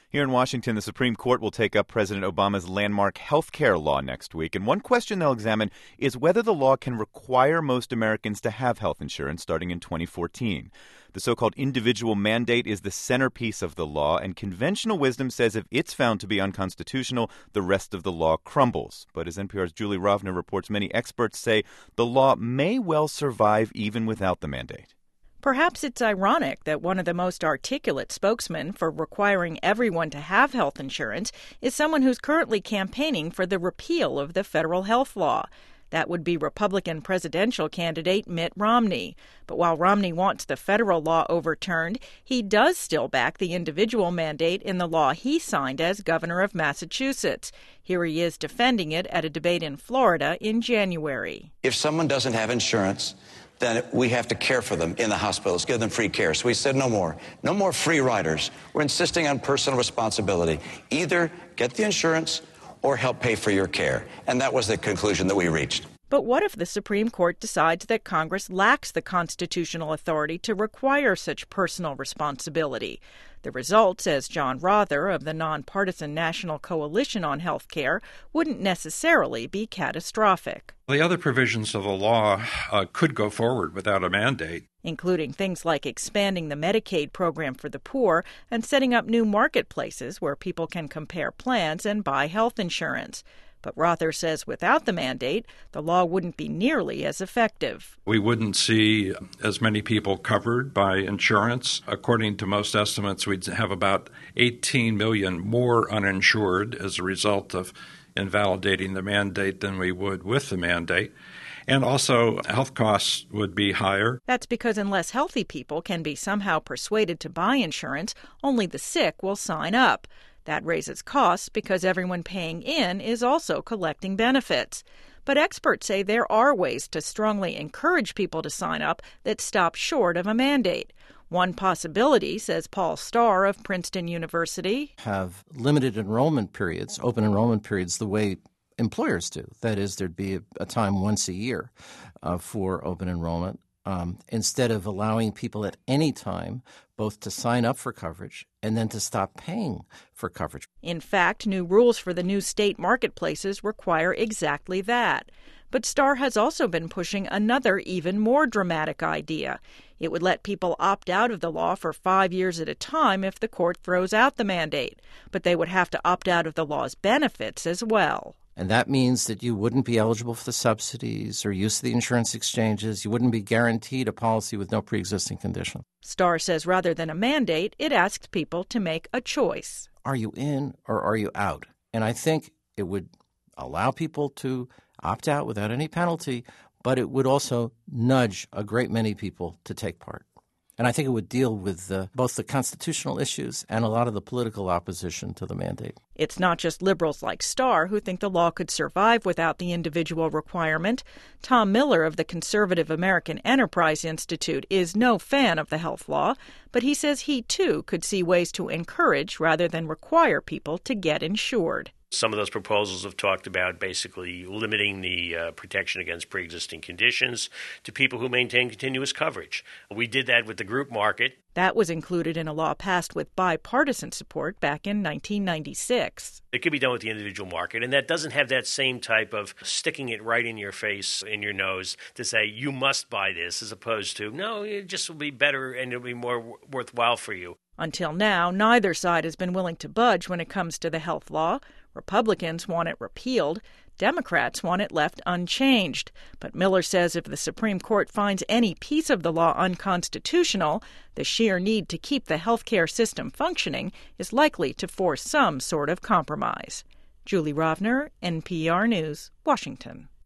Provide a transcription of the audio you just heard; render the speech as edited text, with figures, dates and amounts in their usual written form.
Here in Washington, the Supreme Court will take up President Obama's landmark health care law next week. And one question they'll examine is whether the law can require most Americans to have health insurance starting in 2014. The so-called individual mandate is the centerpiece of the law, and conventional wisdom says if it's found to be unconstitutional, the rest of the law crumbles. But as NPR's Julie Rovner reports, many experts say the law may well survive even without the mandate. Perhaps it's ironic that one of the most articulate spokesmen for requiring everyone to have health insurance is someone who's currently campaigning for the repeal of the federal health law. That would be Republican presidential candidate Mitt Romney. But while Romney wants the federal law overturned, he does still back the individual mandate in the law he signed as governor of Massachusetts. Here he is defending it at a debate in Florida in January. If someone doesn't have insurance, then we have to care for them in the hospitals, give them free care. So we said no more. No more free riders. We're insisting on personal responsibility. Either get the insurance or help pay for your care. And that was the conclusion that we reached. But what if the Supreme Court decides that Congress lacks the constitutional authority to require such personal responsibility? The result, says John Rother of the nonpartisan National Coalition on Health Care, wouldn't necessarily be catastrophic. The other provisions of the law could go forward without a mandate, including things like expanding the Medicaid program for the poor and setting up new marketplaces where people can compare plans and buy health insurance. But Rother says without the mandate, the law wouldn't be nearly as effective. We wouldn't see as many people covered by insurance. According to most estimates, we'd have about 18 million more uninsured as a result of invalidating the mandate than we would with the mandate. And also, health costs would be higher. That's because unless healthy people can be somehow persuaded to buy insurance, only the sick will sign up. That raises costs because everyone paying in is also collecting benefits. But experts say there are ways to strongly encourage people to sign up that stop short of a mandate. One possibility, says Paul Starr of Princeton University, have limited enrollment periods, open enrollment periods, the way employers do. That is, there'd be a time once a year for open enrollment. Instead of allowing people at any time both to sign up for coverage and then to stop paying for coverage. In fact, new rules for the new state marketplaces require exactly that. But Starr has also been pushing another, even more dramatic idea. It would let people opt out of the law for 5 years at a time if the court throws out the mandate. But they would have to opt out of the law's benefits as well. And that means that you wouldn't be eligible for the subsidies or use of the insurance exchanges. You wouldn't be guaranteed a policy with no pre-existing condition. Starr says rather than a mandate, it asks people to make a choice. Are you in or are you out? And I think it would allow people to opt out without any penalty, but it would also nudge a great many people to take part. And I think it would deal with both the constitutional issues and a lot of the political opposition to the mandate. It's not just liberals like Starr who think the law could survive without the individual requirement. Tom Miller of the Conservative American Enterprise Institute is no fan of the health law, but he says he, too, could see ways to encourage rather than require people to get insured. Some of those proposals have talked about basically limiting the protection against pre-existing conditions to people who maintain continuous coverage. We did that with the group market. That was included in a law passed with bipartisan support back in 1996. It could be done with the individual market, and that doesn't have that same type of sticking it right in your face, in your nose, to say you must buy this, as opposed to, no, it just will be better and it'll be more worthwhile for you. Until now, neither side has been willing to budge when it comes to the health law. Republicans want it repealed. Democrats want it left unchanged. But Miller says if the Supreme Court finds any piece of the law unconstitutional, the sheer need to keep the health care system functioning is likely to force some sort of compromise. Julie Rovner, NPR News, Washington.